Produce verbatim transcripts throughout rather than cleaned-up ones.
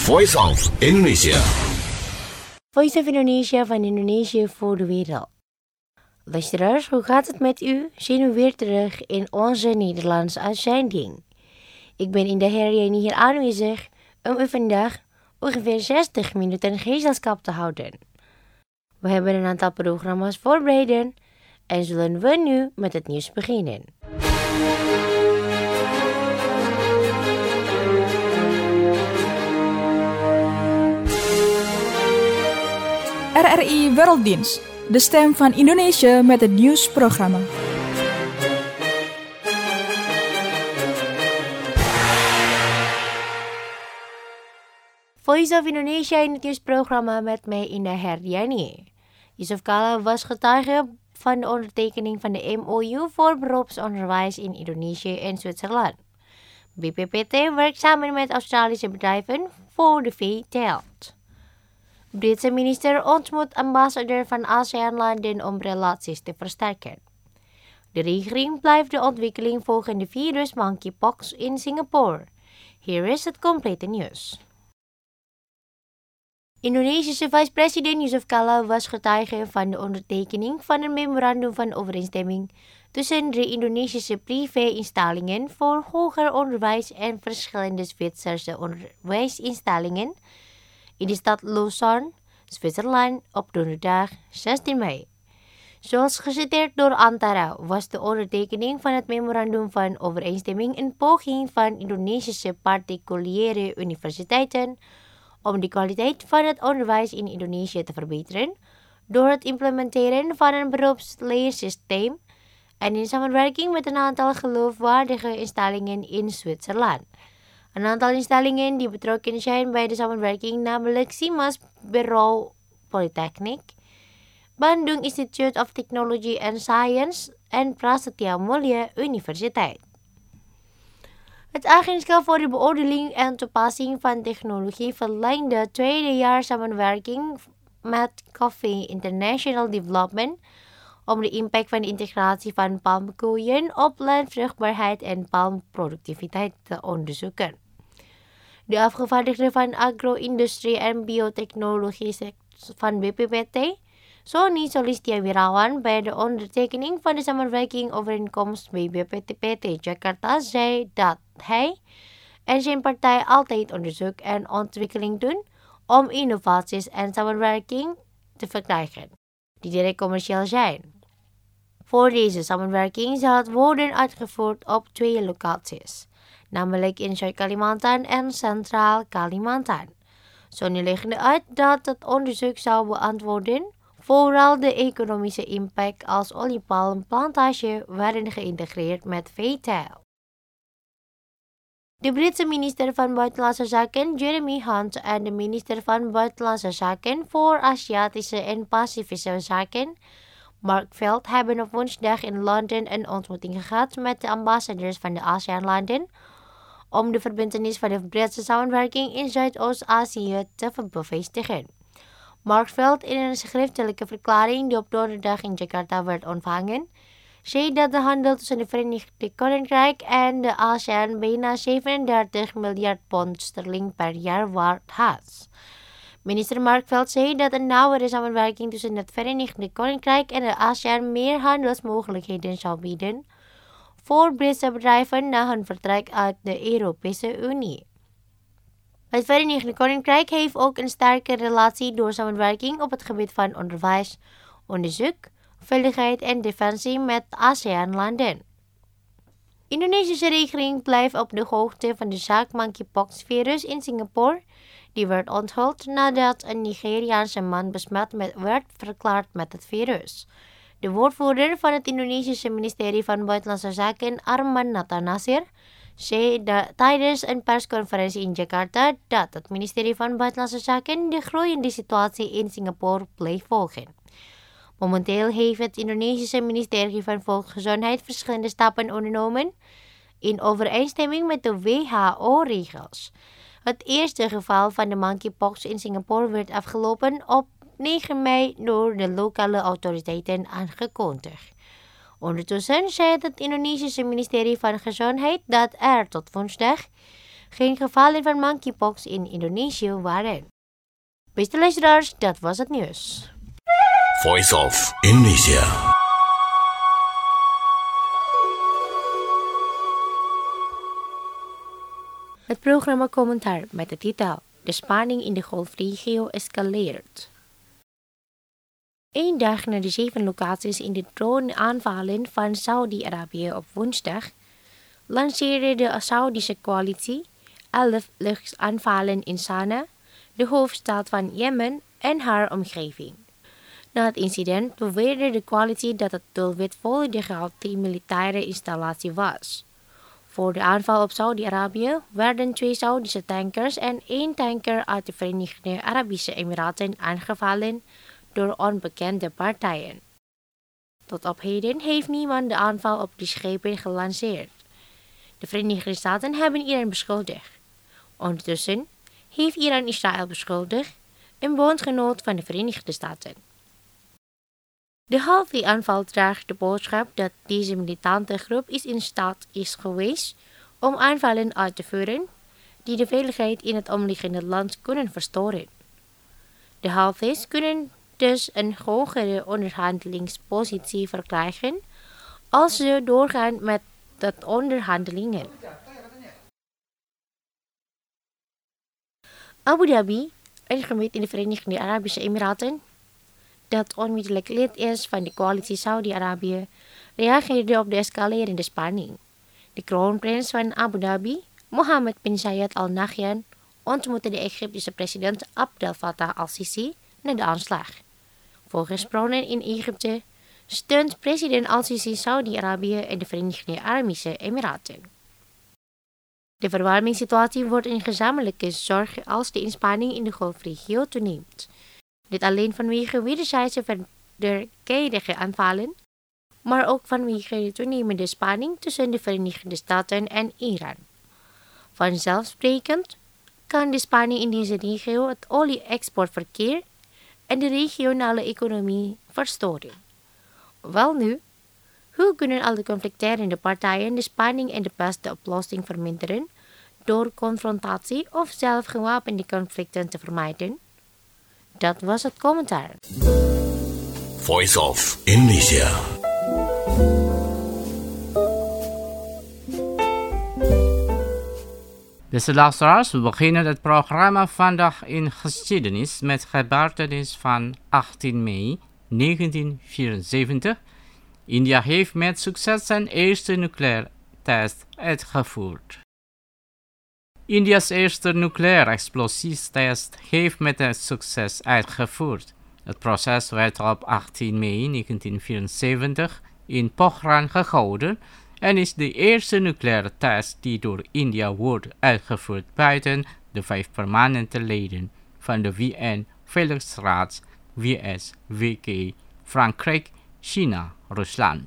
Voice of Indonesia. Voice of Indonesia van Indonesië voor de wereld. Luisteraars, hoe gaat het met u? Zijn we weer terug in onze Nederlandse uitzending. Ik ben in de herrie hier aanwezig om u vandaag ongeveer zestig minuten gezelschap te houden. We hebben een aantal programma's voorbereid en zullen we nu met het nieuws beginnen. R R I Werelddienst, de stem van Indonesië met het nieuwsprogramma. Voice of Indonesia in het nieuwsprogramma met mij Indah Herdiani. Yusuf Kala was getuige van de ondertekening van de M O U voor beroepsonderwijs in Indonesië en Zwitserland. B P P T werkt samen met Australische bedrijven voor de veeteelt. Britse minister ontmoet ambassadeur van ASEAN-landen om relaties te versterken. De regering blijft de ontwikkeling volgen de virus monkeypox in Singapore. Hier is het complete nieuws. Indonesische vice-president Yusuf Kala was getuige van de ondertekening van een memorandum van overeenstemming tussen de Indonesische privé-instellingen voor hoger onderwijs en verschillende Zwitserse onderwijsinstellingen in de stad Lausanne, Zwitserland, op donderdag zestien mei. Zoals geciteerd door Antara was de ondertekening van het memorandum van overeenstemming een poging van Indonesische particuliere universiteiten om de kwaliteit van het onderwijs in Indonesië te verbeteren door het implementeren van een beroepsleersysteem en in samenwerking met een aantal geloofwaardige instellingen in Zwitserland. Een aantal instellingen die betrokken zijn bij de samenwerking, namelijk SIMAS Bureau Polytechniek, Bandung Institute of Technology and Science en Prasetya Mulia Universiteit. Het agentschap voor de beoordeling en toepassing van technologie verlengt de tweede jaar samenwerking met Coffee International Development om de impact van de integratie van palmkoeien op landvruchtbaarheid en palmproductiviteit te onderzoeken. De afgevaardigde van agro-industrie en biotechnologie van B P P T, Sony Solistia Wirawan, bij de ondertekening van de samenwerking overeenkomst bij B P T Jakarta zei dat hij en zijn partij altijd onderzoek en ontwikkeling doen om innovaties en samenwerking te verkrijgen die direct commercieel zijn. Voor deze samenwerking zal het worden uitgevoerd op twee locaties, namelijk in Zuid-Kalimantan en Centraal Kalimantan. Sony legde uit dat het onderzoek zou beantwoorden vooral de economische impact als oliepalmplantage werden geïntegreerd met veeteelt. De Britse minister van Buitenlandse Zaken Jeremy Hunt en de minister van Buitenlandse Zaken voor Aziatische en Pacifische Zaken Mark Felt hebben op woensdag in Londen een ontmoeting gehad met de ambassadeurs van de ASEAN-landen om de verbintenis van de Britse samenwerking in Zuidoost-Azië te bevestigen. Mark Felt in een schriftelijke verklaring die op donderdag in Jakarta werd ontvangen, zei dat de handel tussen de Verenigd Koninkrijk en de ASEAN bijna zevenendertig miljard pond sterling per jaar waard was. Minister Mark Felt zei dat een nauwere samenwerking tussen het Verenigd Koninkrijk en de ASEAN meer handelsmogelijkheden zou bieden voor Britse bedrijven na hun vertrek uit de Europese Unie. Het Verenigd Koninkrijk heeft ook een sterke relatie door samenwerking op het gebied van onderwijs, onderzoek, veiligheid en defensie met ASEAN-landen. Indonesische regering blijft op de hoogte van de zaak monkeypox-virus in Singapore, die werd onthuld nadat een Nigeriaanse man besmet met, werd verklaard met het virus. De woordvoerder van het Indonesische ministerie van Buitenlandse Zaken, Arman Nathanasir, zei dat tijdens een persconferentie in Jakarta dat het ministerie van Buitenlandse Zaken de groeiende situatie in Singapore blijft volgen. Momenteel heeft het Indonesische ministerie van Volksgezondheid verschillende stappen ondernomen in overeenstemming met de W H O-regels. Het eerste geval van de monkeypox in Singapore werd afgelopen op negen mei door de lokale autoriteiten aangekondigd. Ondertussen zei het Indonesische ministerie van Gezondheid dat er tot woensdag geen gevallen van monkeypox in Indonesië waren. Beste luisteraars, dat was het nieuws. Voice of Indonesia. Het programma Commentaar met de titel De spanning in de golfregio escaleert. Eén dag na de zeven locaties in de droneaanvallen van Saudi-Arabië op woensdag lanceerde de Saoedische coalitie elf luchtaanvallen in Sanaa, de hoofdstad van Jemen en haar omgeving. Na het incident beweerde de coalitie dat het doelwit volledige anti-militaire installatie was. Voor de aanval op Saudi-Arabië werden twee Saoedische tankers en één tanker uit de Verenigde Arabische Emiraten aangevallen door onbekende partijen. Tot op heden heeft niemand de aanval op die schepen gelanceerd. De Verenigde Staten hebben Iran beschuldigd. Ondertussen heeft Iran Israël beschuldigd, een bondgenoot van de Verenigde Staten. De Houthi-aanval draagt de boodschap dat deze militante groep is in staat is geweest om aanvallen uit te voeren die de veiligheid in het omliggende land kunnen verstoren. De Houthis kunnen dus een hogere onderhandelingspositie verkrijgen als ze doorgaan met de onderhandelingen. Abu Dhabi, een gebied in de Verenigde Arabische Emiraten, dat onmiddellijk lid is van de coalitie Saudi-Arabië, reageerde op de escalerende spanning. De kroonprins van Abu Dhabi, Mohammed bin Zayed Al Nahyan, ontmoette de Egyptische president Abdel Fattah al-Sisi na de aanslag. Volgens bronnen in Egypte steunt president al-Sisi Saudi-Arabië en de Verenigde Arabische Emiraten. De verwarmingssituatie wordt een gezamenlijke zorg als de inspanning in de golfregio toeneemt. Dit alleen vanwege wederzijdse wederkerige aanvallen, maar ook vanwege de toenemende spanning tussen de Verenigde Staten en Iran. Vanzelfsprekend kan de spanning in deze regio het olie-exportverkeer en de regionale economie verstoren. Welnu, hoe kunnen alle conflicterende partijen de spanning en de beste oplossing verminderen door confrontatie of zelf gewapende conflicten te vermijden? Dat was het commentaar. Voice of Indonesia. Beste luisteraars, we beginnen het programma vandaag in geschiedenis met gebeurtenis van achttien mei negentien vierenzeventig. India heeft met succes zijn eerste nucleaire test uitgevoerd. India's eerste nucleaire explosiestest heeft met succes uitgevoerd. Het proces werd op achttien mei negentien vierenzeventig in Pokhran gehouden en is de eerste nucleaire test die door India wordt uitgevoerd buiten de vijf permanente leden van de V N-veiligheidsraad W S W K, Frankrijk, China, Rusland.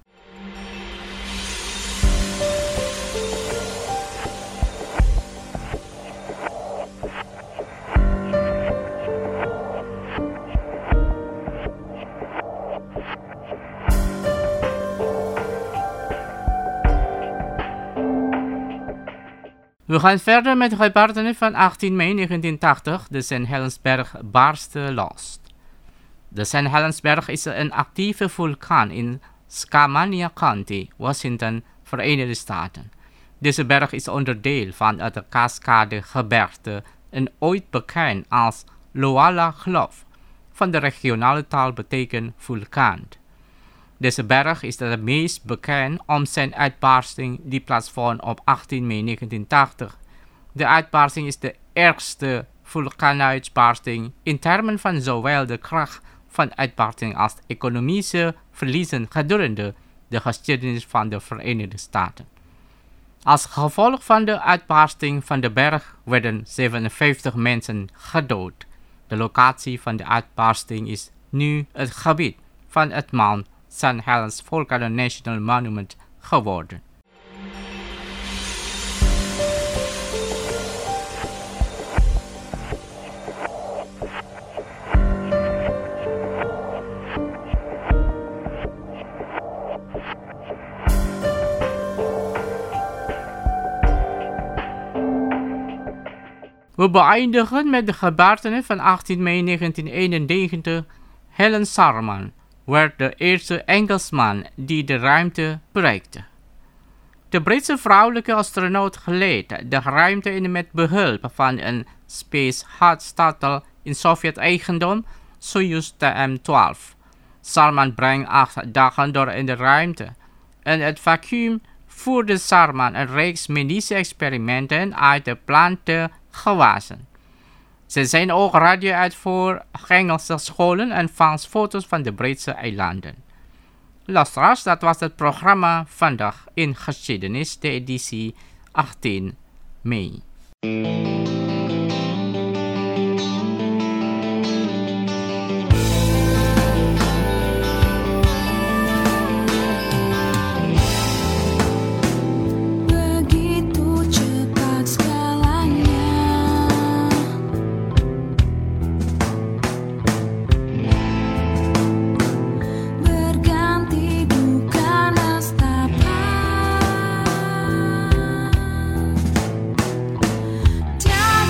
We gaan verder met de gebeurtenis van achttien mei negentien tachtig. De Saint Helensberg barstte los. De Saint Helensberg is een actieve vulkaan in Skamania County, Washington, Verenigde Staten. Deze berg is onderdeel van het Cascadegebergte en ooit bekend als Loala Glove. Van de regionale taal betekent vulkaan. Deze berg is het meest bekend om zijn uitbarsting die plaatsvond op achttien mei negentien tachtig. De uitbarsting is de ergste vulkaanuitbarsting in termen van zowel de kracht van uitbarsting als economische verliezen gedurende de geschiedenis van de Verenigde Staten. Als gevolg van de uitbarsting van de berg werden zevenenvijftig mensen gedood. De locatie van de uitbarsting is nu het gebied van het Mount Saint Helens Volcano National Monument geworden. We beëindigen met de gebeurtenis van achttien mei negentien eenennegentig. Helen Sharman werd de eerste Engelsman die de ruimte bereikte. De Britse vrouwelijke astronaut gleed de ruimte in met behulp van een Space Shuttle in Sovjet-eigendom Soyuz T M twaalf. Sharman brengt acht dagen door in de ruimte. In het vacuüm voerde Sharman een reeks medische experimenten uit de plantengewassen. Ze zijn ook radio uit voor Engelse scholen en vangt foto's van de Britse eilanden. Luisteraars, dat was het programma Vandaag in Geschiedenis, de editie achttien mei. Down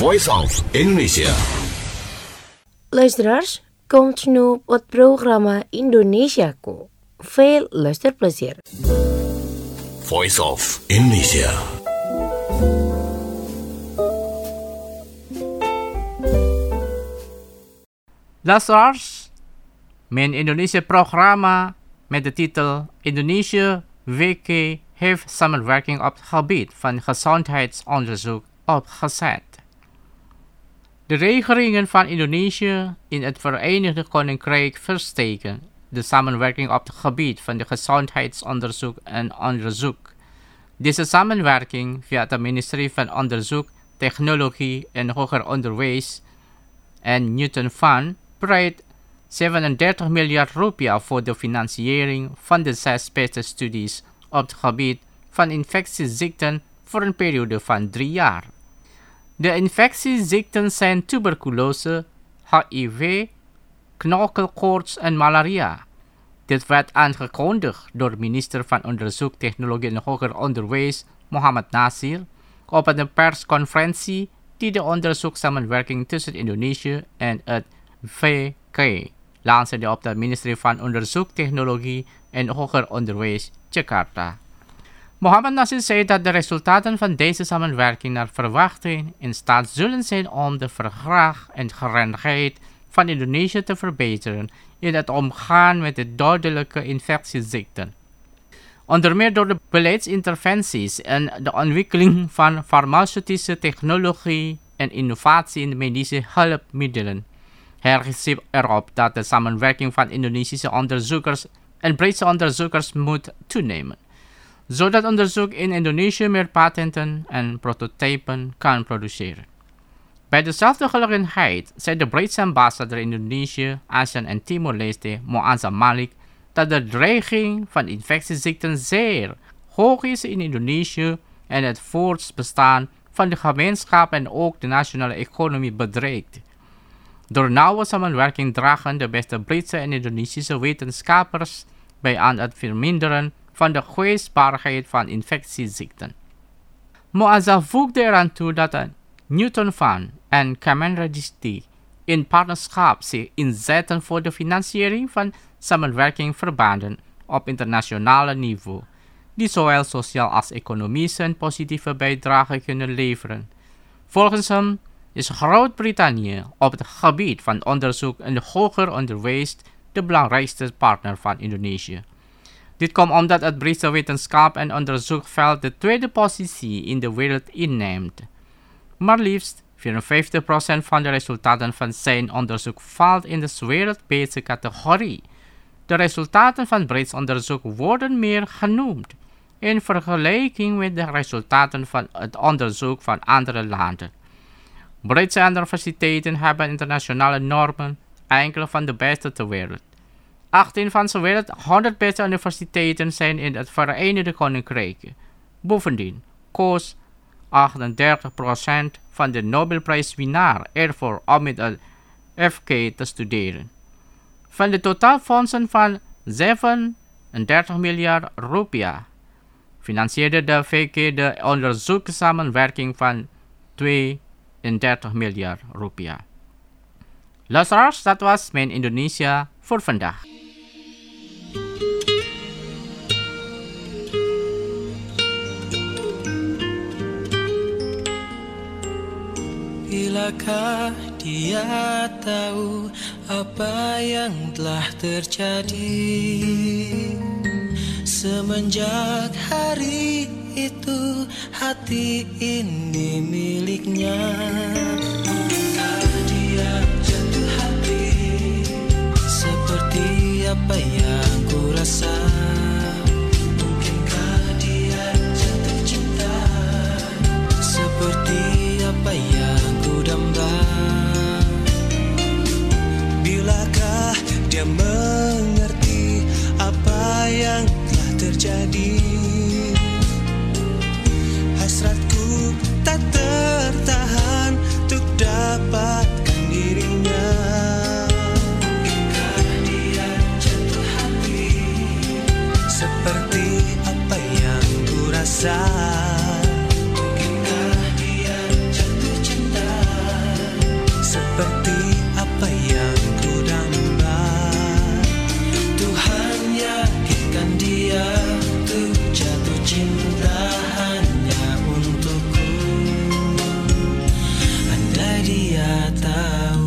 Voice of Indonesia. Luisteraars, komt nu op het programma Indonesiaku. Veel luisterplezier. Voice of Indonesia. Luisteraars, mijn Indonesia-programma met de titel Indonesia W K heeft samenwerking op het gebied van gezondheidsonderzoek opgezet. De regeringen van Indonesië in het Verenigd Koninkrijk versteken de samenwerking op het gebied van de gezondheidsonderzoek en onderzoek. Deze samenwerking via het ministerie van Onderzoek, Technologie en Hoger Onderwijs en Newton Fund bereidt zevenendertig miljard rupiah voor de financiering van de zes beste studies op het gebied van infectieziekten voor een periode van drie jaar. De infectieziekten zijn tuberculose, H I V, knokkelkoorts en malaria. Dit werd aangekondigd door minister van Onderzoek, Technologie en Hoger Onderwijs, Mohamad Nasir, op een persconferentie die de onderzoekssamenwerking tussen Indonesië en het W K lanceerde op het ministerie van Onderzoek, Technologie en Hoger Onderwijs, Jakarta. Mohamad Nasir zei dat de resultaten van deze samenwerking naar verwachting in staat zullen zijn om de vraag en gerendheid van Indonesië te verbeteren in het omgaan met de dodelijke infectieziekten. Onder meer door de beleidsinterventies en de ontwikkeling van farmaceutische technologie en innovatie in de medische hulpmiddelen. Hij geeft erop dat de samenwerking van Indonesische onderzoekers en Britse onderzoekers moet toenemen, zodat onderzoek in Indonesië meer patenten en prototypen kan produceren. Bij dezelfde gelegenheid zei de Britse ambassador in Indonesië, ASEAN en Timor-Leste, Moazzam Malik, dat de dreiging van infectieziekten zeer hoog is in Indonesië en het voortbestaan van de gemeenschap en ook de nationale economie bedreigt. Door nauwe samenwerking dragen de beste Britse en Indonesische wetenschappers bij aan het verminderen van de kwetsbaarheid van infectieziekten. Moazzam voegde eraan toe dat de Newton Fund en Kemenristek in partnerschap zich inzetten voor de financiering van samenwerkingverbanden op internationale niveau, die zowel sociaal als economisch een positieve bijdrage kunnen leveren. Volgens hem is Groot-Brittannië op het gebied van onderzoek en hoger onderwijs de belangrijkste partner van Indonesië. Dit komt omdat het Britse wetenschap en onderzoekveld de tweede positie in de wereld inneemt. Maar liefst vierenvijftig procent van de resultaten van zijn onderzoek valt in de wereldwijde categorie. De resultaten van Brits onderzoek worden meer genoemd in vergelijking met de resultaten van het onderzoek van andere landen. Britse universiteiten hebben internationale normen, enkele van de beste ter wereld. achttien van de wereld honderd beste universiteiten zijn in het Verenigd Koninkrijk. Bovendien koos achtendertig procent van de Nobelprijswinnaar ervoor om met het F K te studeren. Van de totaalfondsen van zevenendertig miljard rupiah financierde de V K de onderzoekssamenwerking van tweeëndertig miljard rupiah. Luisteraars, dat was mijn Indonesia voor vandaag. Bilakah dia tahu apa yang telah terjadi semenjak hari itu hati ini miliknya. Bilakah dia jatuh hati seperti apa yang ku rasa. Mungkinkah dia jatuh cinta seperti apa yang ku damba. Bilakah dia mengerti apa yang telah terjadi. Hasratku tak tertahan untuk dapatkan dirinya. Mungkinkah dia jatuh hati seperti apa yang ku rasa. Mungkinkah dia jatuh cinta seperti apa yang ku damba. Tuhan yakinkan dia tuh jatuh cinta hanya untukku. Andai dia tahu.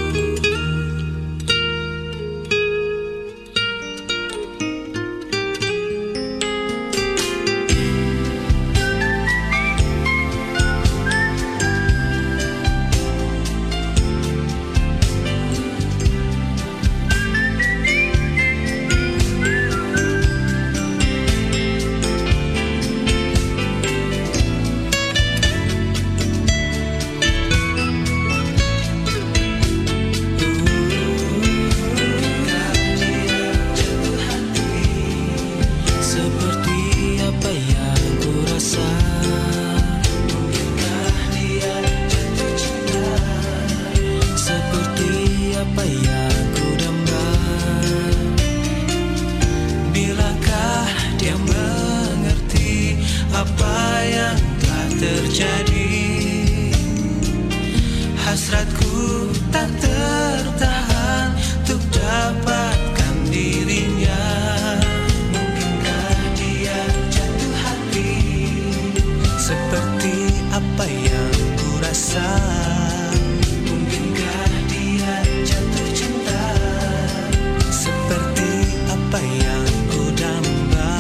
Hasratku tak tertahan untuk dapatkan dirinya. Mungkinkah dia jatuh hati seperti apa yang ku rasa? Mungkinkah dia jatuh cinta seperti apa yang ku damba?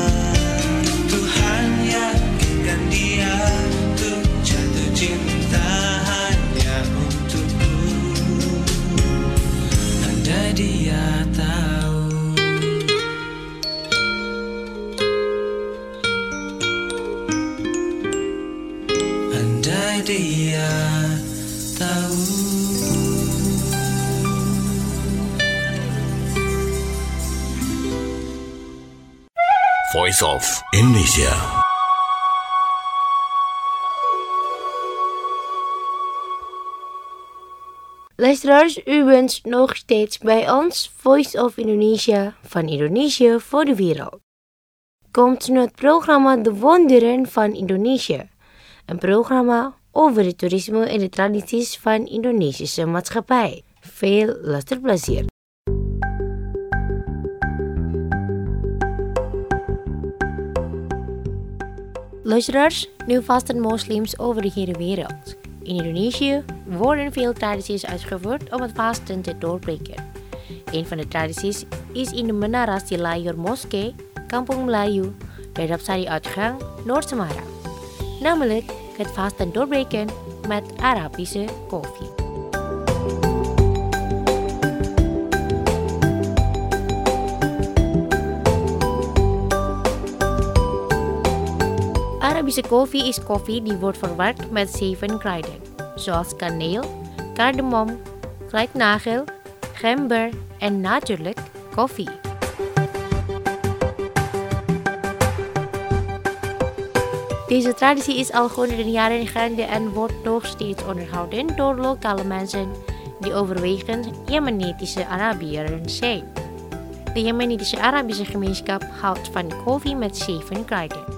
Tuhan yakinkan dia untuk jatuh cinta dia tahu. Andai dia tahu. Voice of Indonesia. Luisteraars, u bent nog steeds bij ons Voice of Indonesia van Indonesië voor de wereld. Komt nu het programma De Wonderen van Indonesië, een programma over het toerisme en de tradities van Indonesische maatschappij. Veel luisterplezier. Luisteraars, nu vasten moslims over de hele wereld. In Indonesië worden veel tradities uitgevoerd om het vasten te doorbreken. Een van de tradities is in de Menara Silayur Moskee, Kampung Melayu, de Rapsari-uitgang Noord-Semarang. Namelijk het vasten doorbreken met Arabische koffie. Arabische koffie is koffie die wordt verwerkt met zeven kruiden, zoals kaneel, kardemom, kruidnagel, gember en natuurlijk koffie. Deze traditie is al honderden jaren gaande en wordt nog steeds onderhouden door lokale mensen die overwegend Jemenitische Arabieren zijn. De Jemenitische Arabische gemeenschap houdt van koffie met zeven kruiden.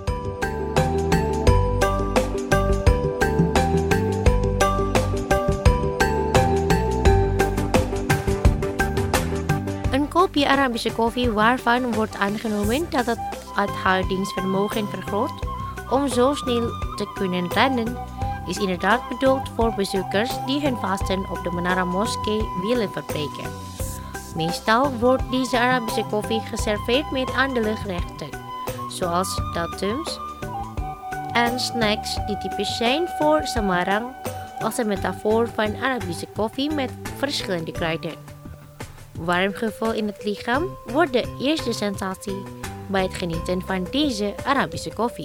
Een kopje Arabische koffie waarvan wordt aangenomen dat het uithoudingsvermogen vergroot om zo snel te kunnen rennen, is inderdaad bedoeld voor bezoekers die hun vasten op de Menara Moskee willen verbreken. Meestal wordt deze Arabische koffie geserveerd met andere gerechten, zoals datums en snacks die typisch zijn voor Semarang als een metafoor van Arabische koffie met verschillende kruiden. Warm gevoel in het lichaam wordt de eerste sensatie bij het genieten van deze Arabische koffie.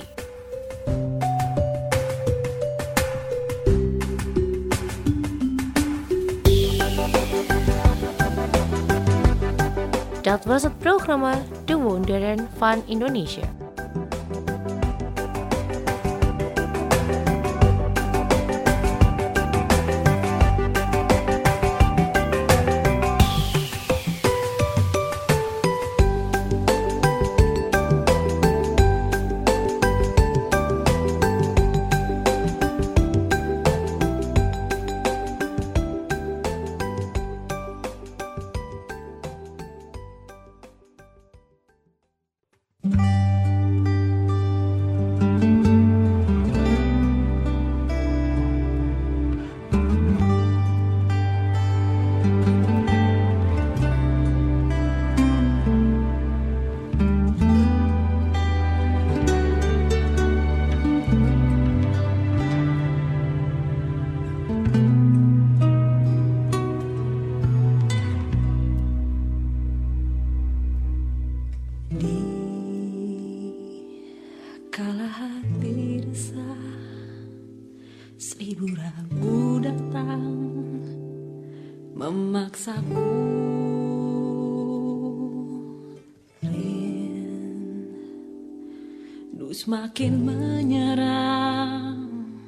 Dat was het programma De Wonderen van Indonesië. Seribu ragu datang memaksaku, rindu semakin menyerang.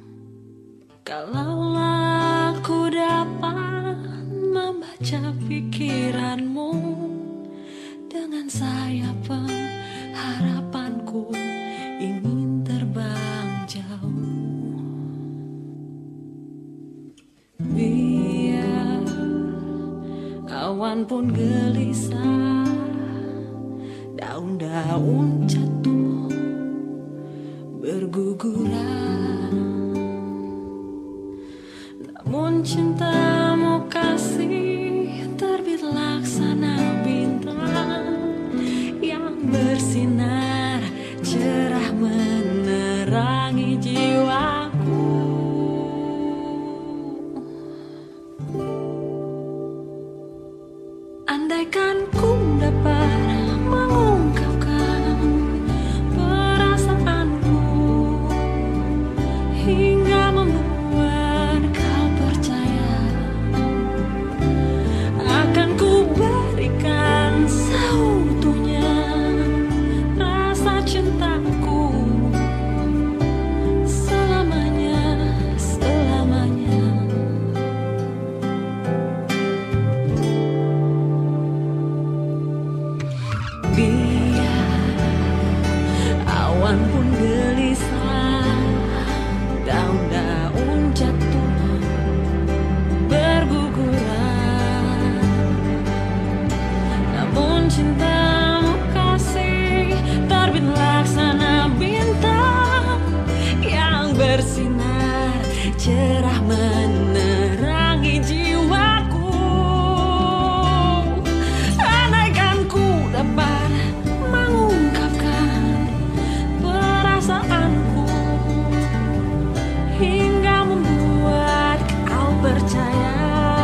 Kalaulah aku dapat membaca pikiranmu dengan sayap pengharapanku ingin terbang jauh. Biar awan pun gelisah, daun-daun jatuh berguguran, namun cintamu kasih terbit laksana bintang yang bersinar cerah menerangi jiwaku. Andaikan ku dapat mengungkapkan perasaanku hingga membuat kau percaya, akan ku berikan seutuhnya rasa cintaku selamanya, selamanya. Biar awan pun gelisah, daun-daun jatuh berguguran, namun cintamu kasih terbit laksana bintang yang bersinar cerah menerangi jiwaku. Andaikan ku dapat mengungkapkan perasaanku hingga membuat kau percaya,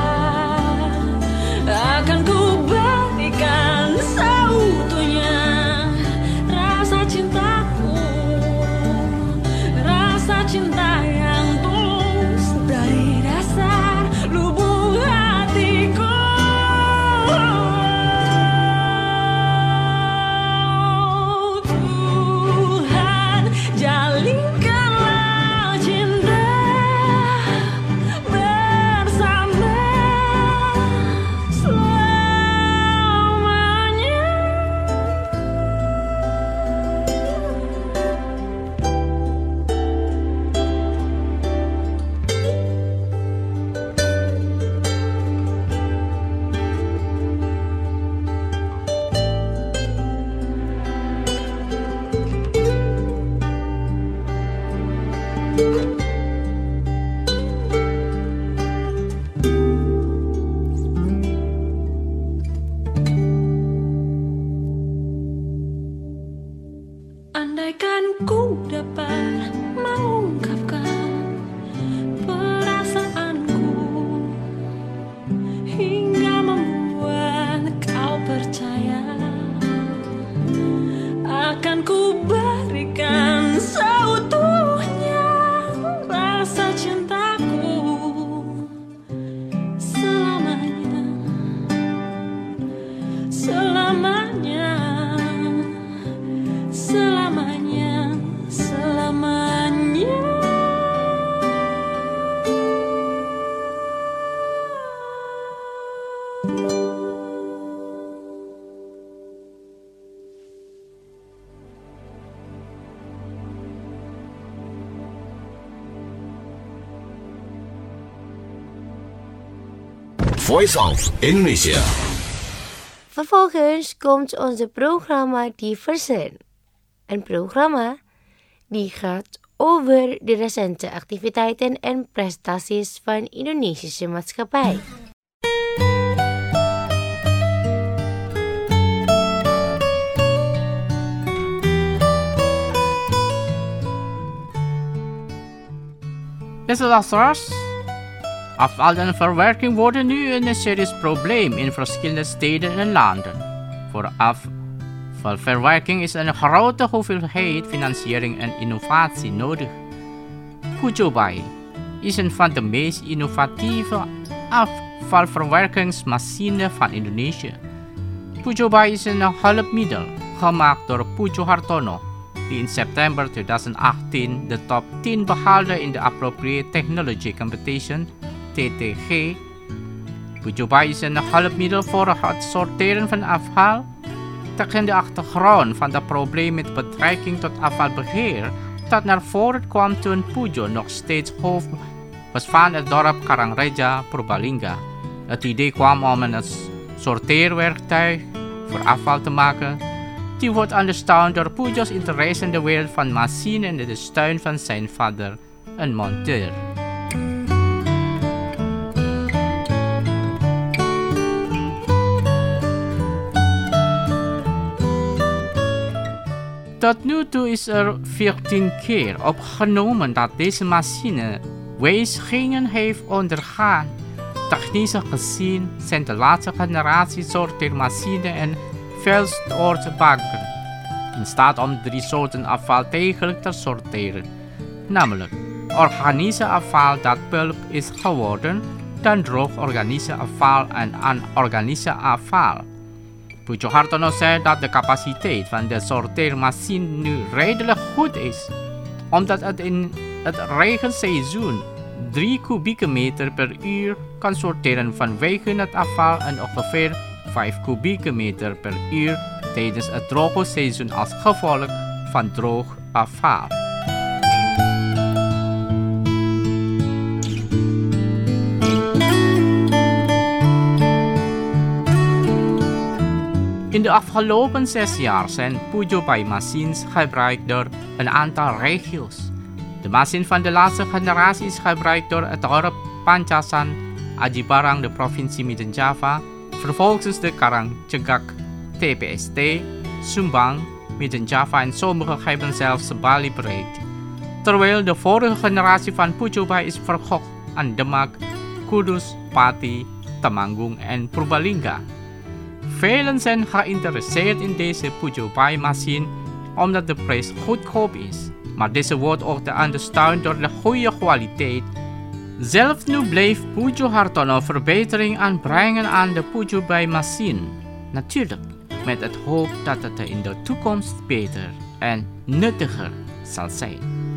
akan ku berikan seutuhnya rasa cintaku, rasa cinta yang tulus dari dasar lubuk hatiku. Tuhan, jalinkanlah cinta bersama selamanya. Andaikan ku dapat mengungkapkan perasaanku hingga membuat kau percaya, akan ku berikan seutuhnya rasa cintaku selamanya, selamanya, selamanya, selamanya. Voice of Indonesia. Vervolgens komt onze programma Diversen. Een programma die gaat over de recente activiteiten en prestaties van Indonesische maatschappij. Beste luisteraars, afval en verwerking worden nu een serieus probleem in verschillende steden en landen. Voor afvalverwerking is een grote hoeveelheid financiering en innovatie nodig. Kujobai, is een van de meest innovatieve afvalverwerkingsmachines van Indonesië. Pujobai is een hulpmiddel gemaakt door Pujo Hartono, die in september tweeduizend achttien de top tien behaalde in de Appropriate Technology Competition T T G. Pujobai is een hulpmiddel voor het sorteren van afval. Tegen de achtergrond van het probleem met betrekking tot afvalbeheer dat naar voren kwam toen Pujo nog steeds hoofd was van het dorp Karangreja, Purbalingga. Het idee kwam om een sorteerwerktuig voor afval te maken. Die wordt ondersteund door Pujo's interesse in de wereld van machine en de steun van zijn vader, een monteur. Tot nu toe is er veertien keer opgenomen dat deze machine wijzigingen heeft ondergaan. Technisch gezien zijn de laatste generatie sorteermachine en vuilstoorsbagger in staat om drie soorten afval tegelijk te sorteren, namelijk organische afval dat pulp is geworden, dan droog organische afval en anorganische afval. Pujo Hartono zei dat de capaciteit van de sorteermachine nu redelijk goed is, omdat het in het regenseizoen drie kubieke meter per uur kan sorteren vanwege het afval en ongeveer vijf kubieke meter per uur tijdens het droge seizoen als gevolg van droog afval. In de afgelopen zes jaar zijn Pujobai-machines gebruikt door een aantal regio's. De machine van de laatste generatie is gebruikt door het dorp Pancasan, Aji Barang, de provincie Midden-Java, vervolgens de Karangcegak, T P S T, Sumbang, Midden-Java en sommige hebben zelfs Bali bereikt. Terwijl de vorige generatie van Pujobai is verkocht aan Demak, Kudus, Pati, Temanggung en Purbalingga. Velen zijn geïnteresseerd in deze Pujobai-machine omdat de prijs goedkoop is, maar deze wordt ook ondersteund door de goede kwaliteit. Zelfs nu blijft Pujo Hartono verbetering aanbrengen aan de Pujobai-machine. Natuurlijk, met het hoop dat het in de toekomst beter en nuttiger zal zijn.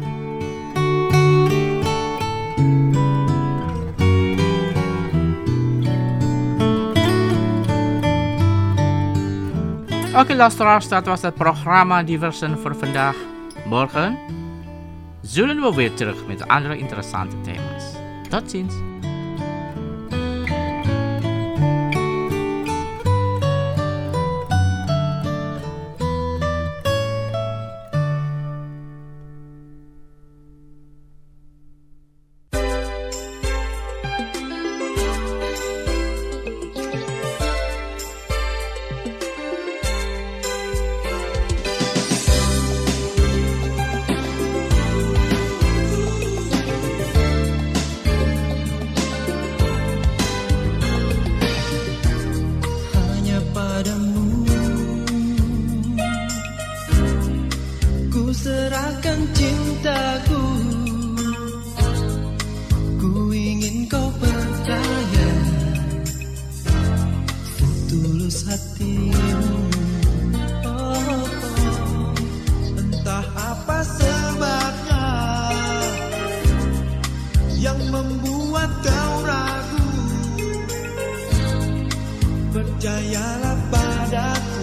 Oké okay, luisteraars, dat was het programma Diversen voor vandaag. Morgen zullen we weer terug met andere interessante thema's. Tot ziens. Serahkan cintaku, ku ingin kau percaya setulus hatimu. Oh, oh, entah apa sebabnya yang membuat kau ragu, percayalah padaku.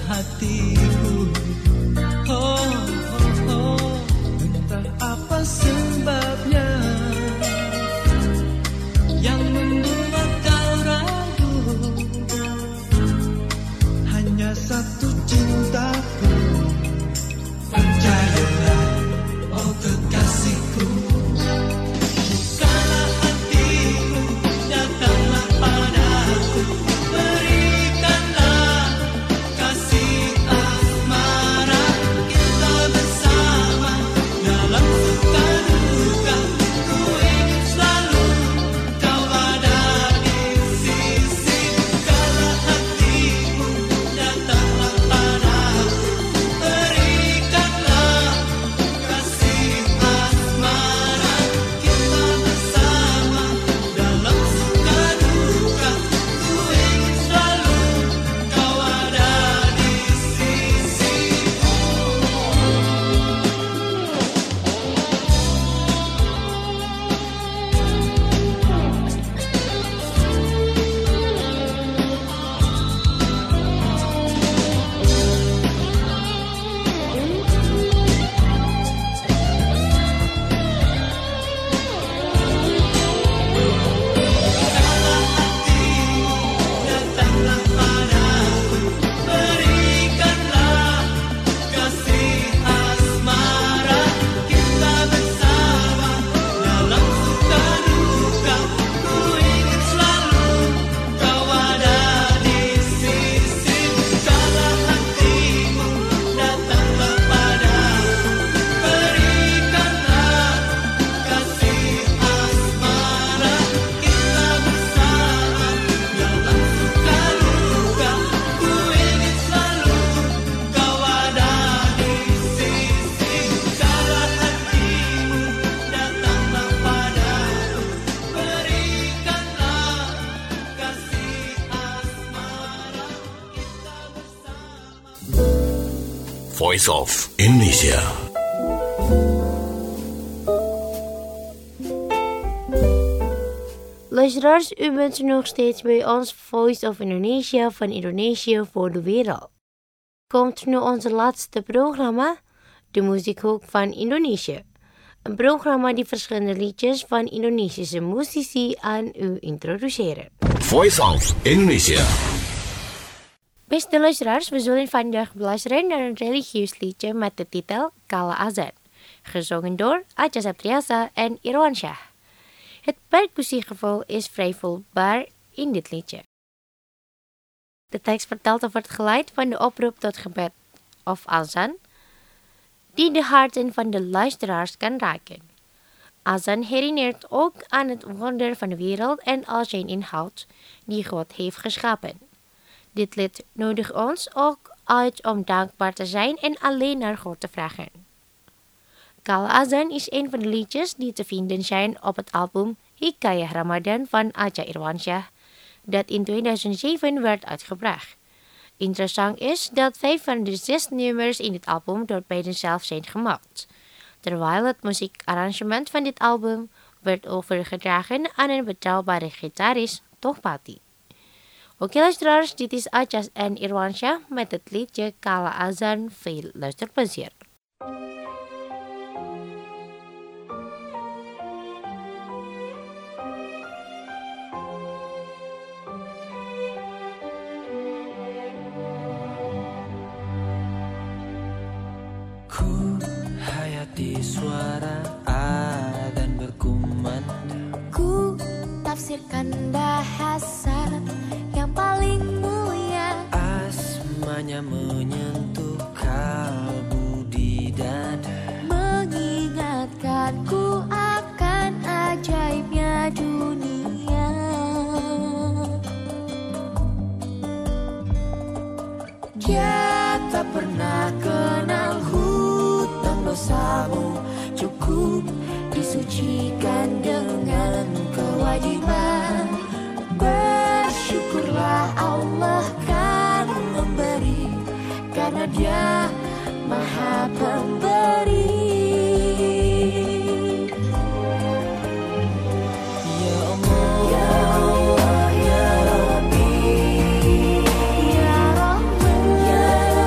hatiku. Oh, oh, oh, entah apa sebabnya yang membuat kau ragu. Hanya satu cintaku, percayalah, oh kekasihku. Bukalah hatimu, datanglah padaku, berikanlah kasih asmara. Kita bersama dalam suka duka, ku ingin selalu kau ada di sisi. Bukalah hatimu, datanglah padaku, berikanlah kasih asmara. Kita bersama dalam suka duka, ku ingin selalu kau ada di sisiku. Datanglah padaku, berikanlah kasih asmara. Kita bersama dalam suka duka, ku ingin selalu kau ada di sisi. Bukalah hatimu, datanglah padaku, berikanlah kasih asmara. Kita bersama dalam suka duka, ku ingin selalu kau ada di sisi. Bukalah hatimu, datanglah padaku, berikanlah kasih asmara. Kita bersama. Voice of Indonesia. Luisteraars, u bent nog steeds bij ons Voice of Indonesia van Indonesië voor de wereld. Komt nu onze laatste programma, de muziekhoek van Indonesië. Een programma die verschillende liedjes van Indonesische muzici aan u introduceren. Voice of Indonesia. Beste luisteraars, we zullen vandaag beluisteren naar een religieus liedje met de titel Kala Azan, gezongen door Acha Septriasa en Irwansyah. Het percussiegevoel is vrij voelbaar in dit liedje. De tekst vertelt over het geluid van de oproep tot gebed, of azan, die de harten van de luisteraars kan raken. Azan herinnert ook aan het wonder van de wereld en al zijn inhoud die God heeft geschapen. Dit lied nodigt ons ook uit om dankbaar te zijn en alleen naar God te vragen. Kala Azan is een van de liedjes die te vinden zijn op het album Hikayah Ramadan van Acha Irwansyah, dat in tweeduizend zeven werd uitgebracht. Interessant is dat vijf van de zes nummers in dit album door beiden zelf zijn gemaakt, terwijl het muziekarrangement van dit album werd overgedragen aan een betrouwbare gitarist, Tohpati. Oké luisteraars, dit is Acha en Irwansyah met het liedje Kala Azan. Veel luisterplezier. Ku hayati suara adzan berkumandang. Ku tafsirkan bahasa yang paling mulia. Asmanya menyentuh kalbu di dada, Mengingatkanku akan ajaibnya dunia. Dia tak pernah kenal hutang dosamu, cukup disucikan dengan kewajiban. Bersyukurlah Allah kan memberi, karena Dia Maha Pemberi. Ya Allah, ya Allah, ya Rabbi, Ya Rahman, ya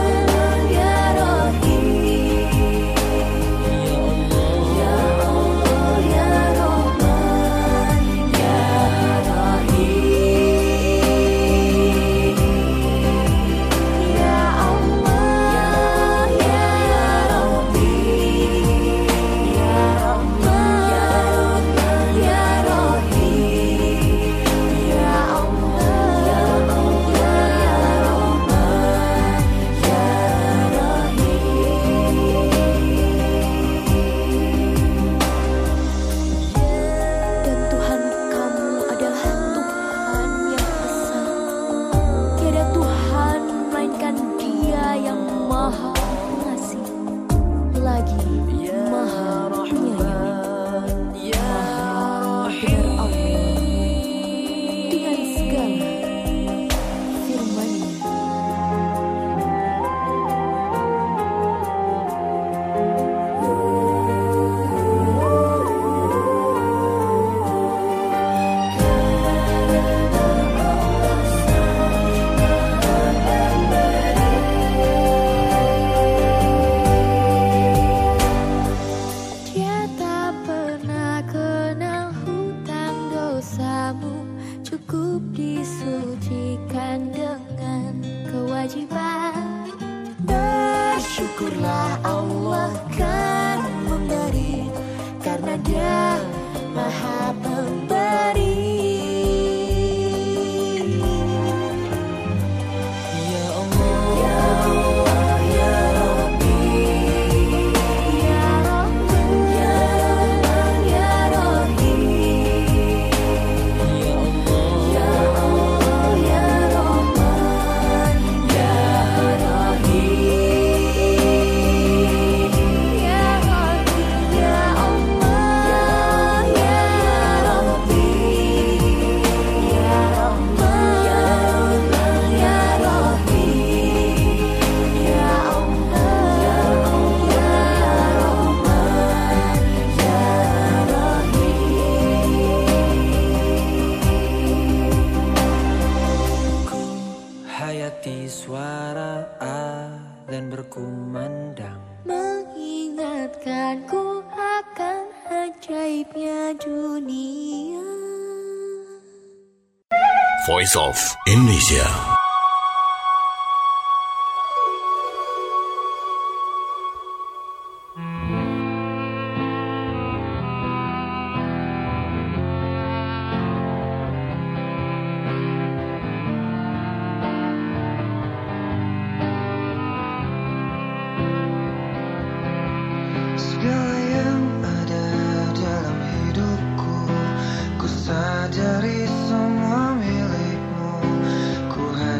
syukurlah Allah kan memberi, karena Dia Maha Pemberi. Ya Allah, ya Allah, ya Rabbi, ya Rahman, ya Rahman, ya Rahim. Ya Allah, ya Allah, ya Rahman, ya Rahim. Ya Rabbi, ya Allah, ya Rabbi, ya Rahman, ya Rahman, ya Rahim. Ya Allah, ya Allah, ya Rahman, ya Rahim. Ku hayati suara adzan berkumandang, mengingatkanku akan ajaibnya dunia. Voice of Indonesia. Segala yang ada dalam hidupku, ku sadari semua milikmu. Ku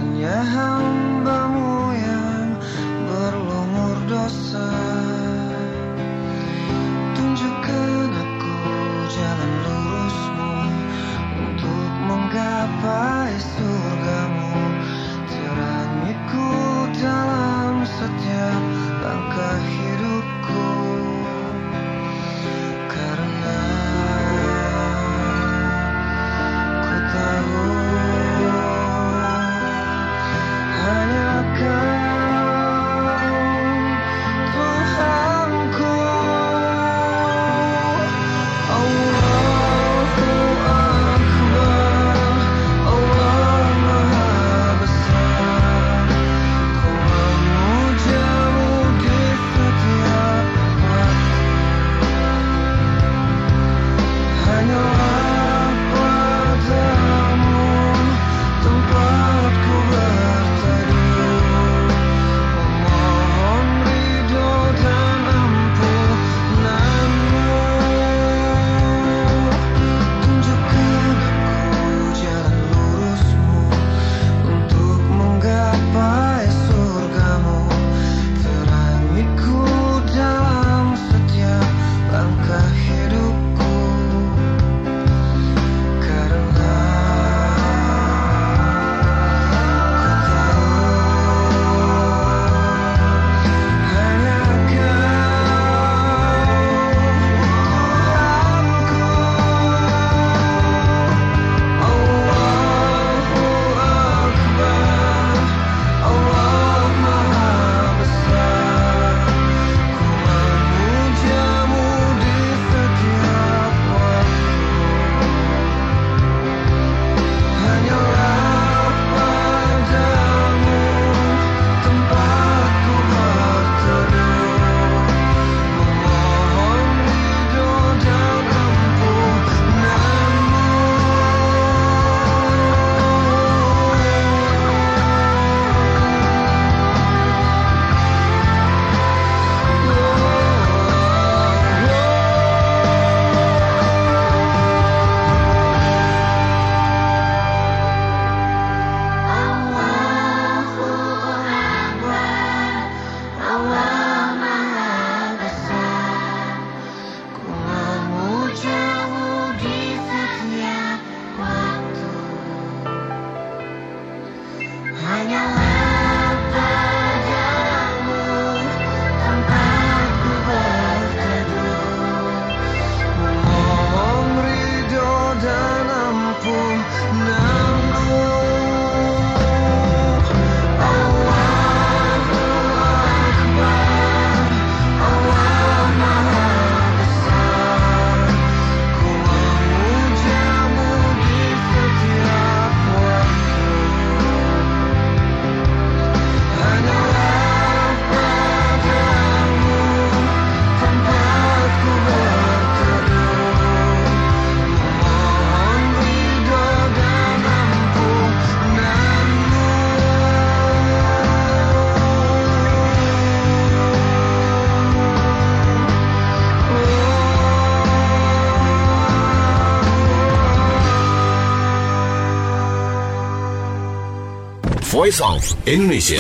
Voice of Indonesia.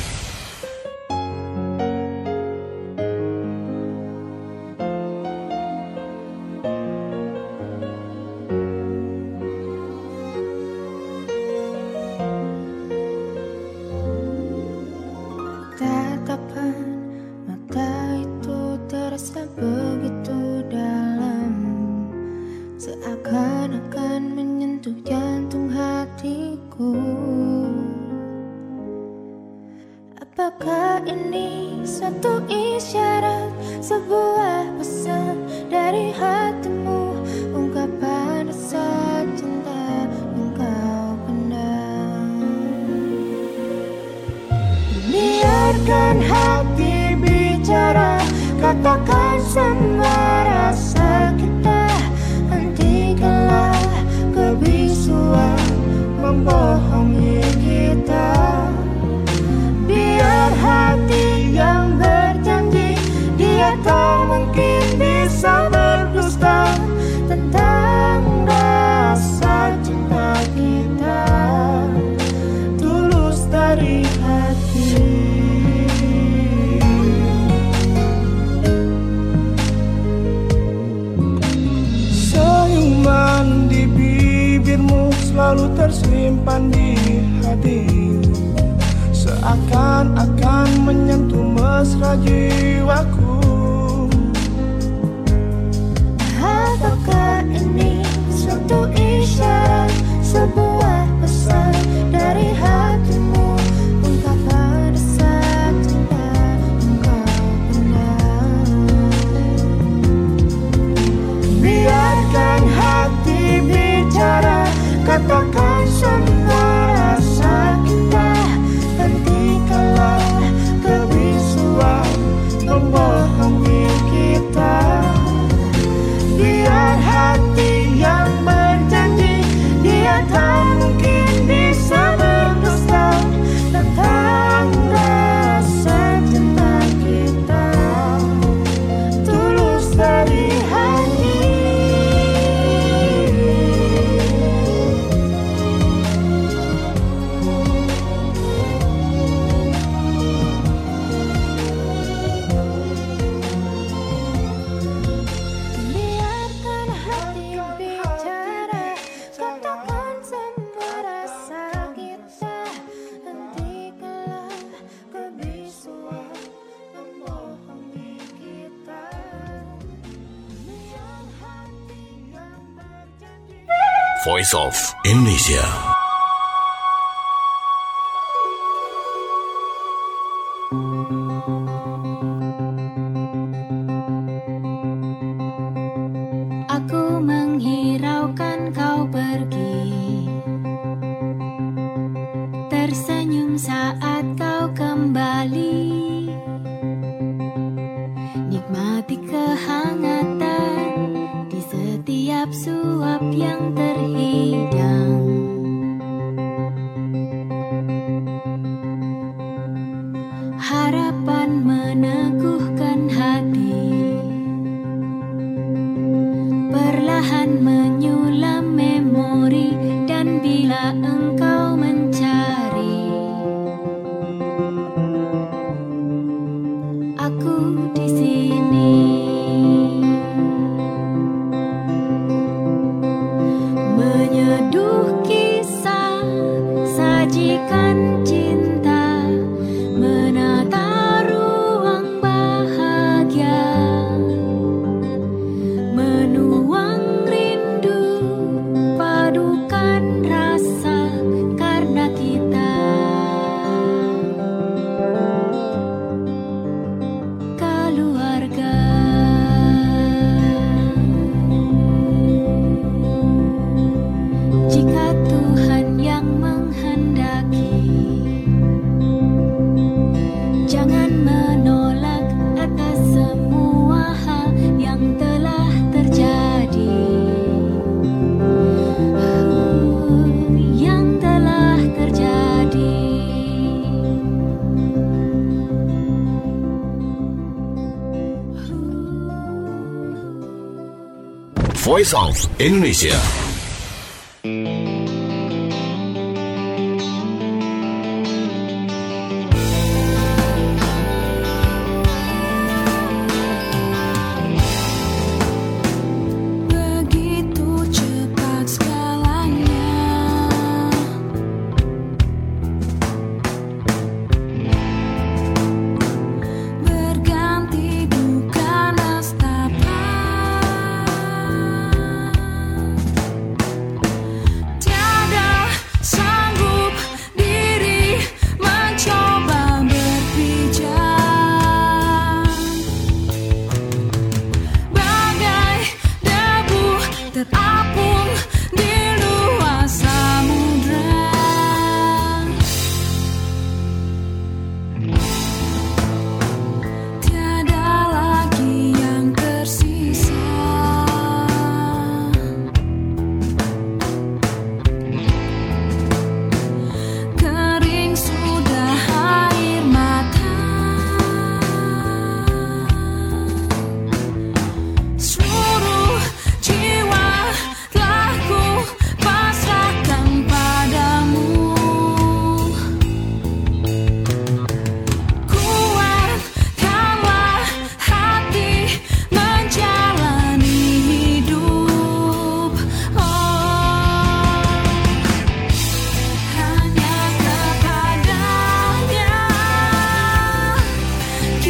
Tatapan mata itu terasa begitu dalam, seakan-akan menyentuh jantung hatiku. Apakah ini suatu isyarat, sebuah pesan dari hatimu, ungkapan rasa cinta yang kau pendam? Biarkan hati bicara, katakan semua rasa kita, hentikanlah kebisuan membohongi kita. Biar hati yang berjanji, dia tak mungkin bisa berdusta tentang rasa cinta kita, tulus dari hati. Senyuman di bibirmu selalu tersimpan di hati, seakan-akan menyentuh mesra jiwaku. Apakah ini suatu isyarat, sebuah pesan dari hatimu, ungkapan rasa cinta yang kau pendam? Biarkan hati bicara, katakan semua rasa kita, hentikanlah kebisuan membohongi kita. Biar hati yang berjanji, dia tak mungkin bisa berdusta tentang rasa cinta kita, tulus dari hati. Biarkan hati bicara, katakan semua rasa kita, hentikanlah kebisuan membohongi kita. Biar hati yang berjanji. Voice of Indonesia. Aku menghiraukan kau pergi, tersenyum saat kau kembali, nikmati kehangatan di setiap suap yang terhidang. Harapan meneguhkan hati, perlahan menyulam memori, dan bila engkau mencari, aku di sini. Menyeduh kisah, sajikan cinta, menata ruang bahagia, menuang rindu, padukan rasa karena kita keluarga. Jika Tuhan yang menghendaki, jangan menolak atas semua hal yang telah terjadi, yang telah terjadi. Voice of Indonesia.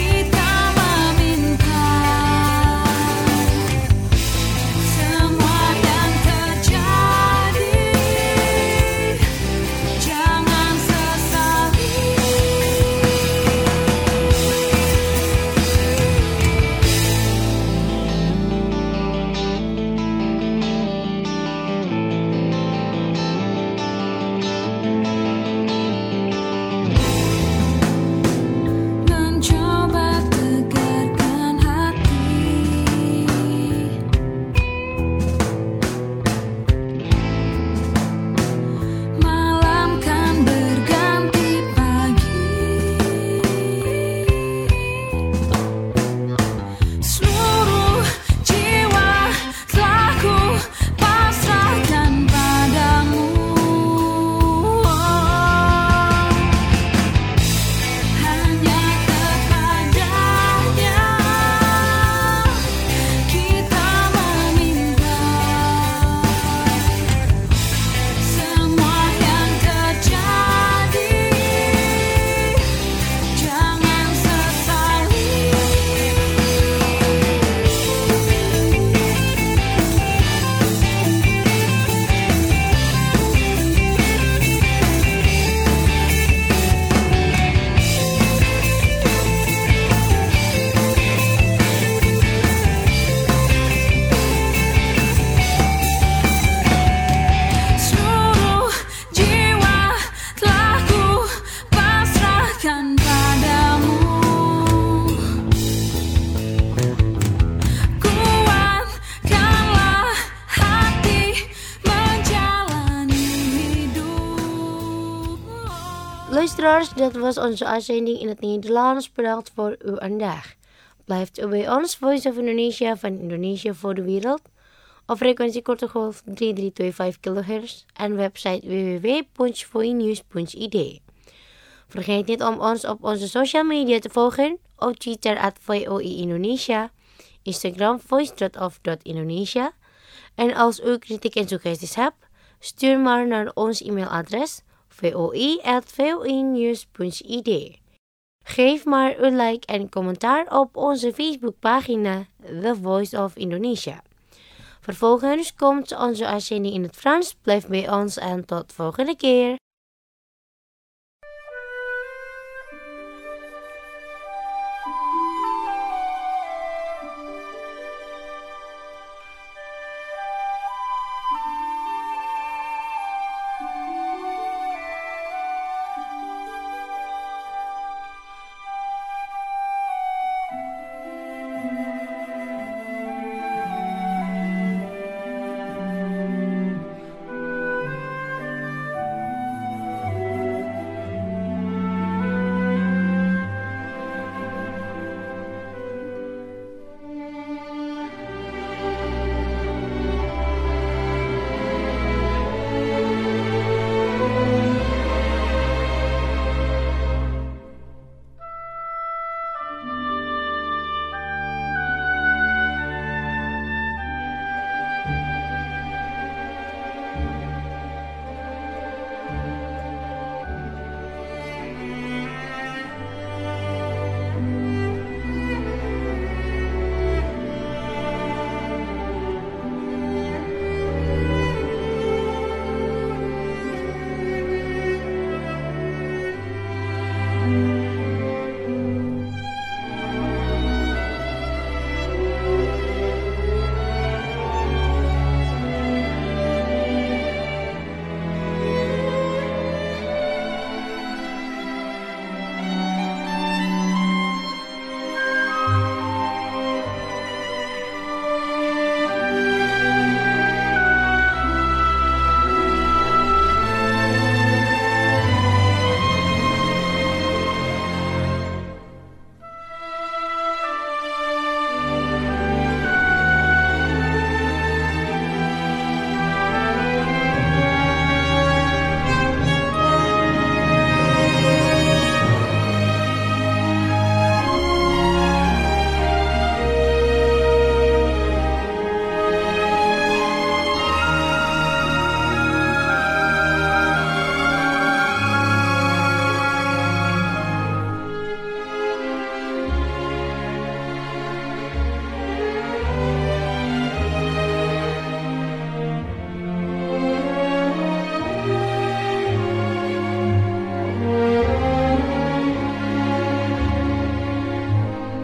Luisteraars, dat was onze uitzending in het Nederlands. Bedankt voor uw aandacht. Blijft u bij ons, Voice of Indonesia van Indonesië voor de wereld. Op frequentie korte golf drie drie twee vijf kilohertz en website w w w punt voinews punt i d. Vergeet niet om ons op onze social media te volgen. Op Twitter at V O I Indonesia, Instagram voice dot of dot indonesia. En als u kritiek en suggesties hebt, stuur maar naar ons e-mailadres voi at voinews punt i d. Geef maar een like en commentaar op onze Facebookpagina The Voice of Indonesia. Vervolgens komt onze uitzending in het Frans. Blijf bij ons en tot volgende keer.